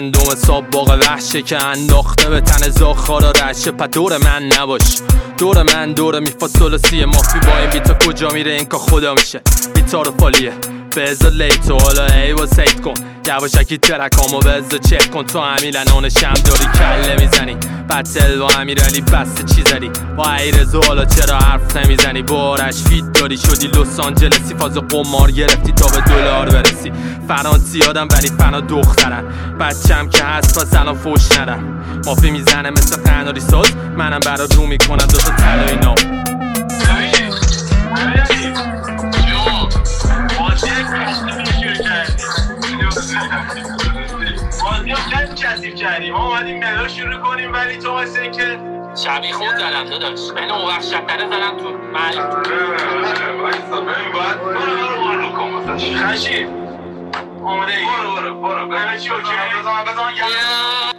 گندم سابق وحشه که انداخته به تن زاخارا رشه. پا دور من نباش، دور من دور میفا سلوسی مافی با این بیتا کجا میره این که خدا میشه. بیتا رو فالیه بزا لیتو حالا ایوا سیت کن یواشکی ترکامو بزا چک کن. تو امیلنان شم داری کله میزنی بطل با امیرالی بسته چی زدی با ایرزو حالا چرا حرف نمیزنی. بارش فیت داری شدی لس آنجلسی فاز قمار گرفتی تا به دلار برسی. فرانسی آدم ولی فنا دخترن بچم که هست پس الان فوش ندن. مافی میزنه مثل قناری ساز منم برا رو میکنم دوتا تلایی نام. بازی خیلی کثیف کردیم. ما اومدیم ملا شروع کنیم ولی تو واسه که شبیه خود زدم داداش. من اون وقت شبتره زدم تو محل. وایسا ببین باید برو کن واسه خشی آماده ای؟ برو همه چی اوکی؟ بزن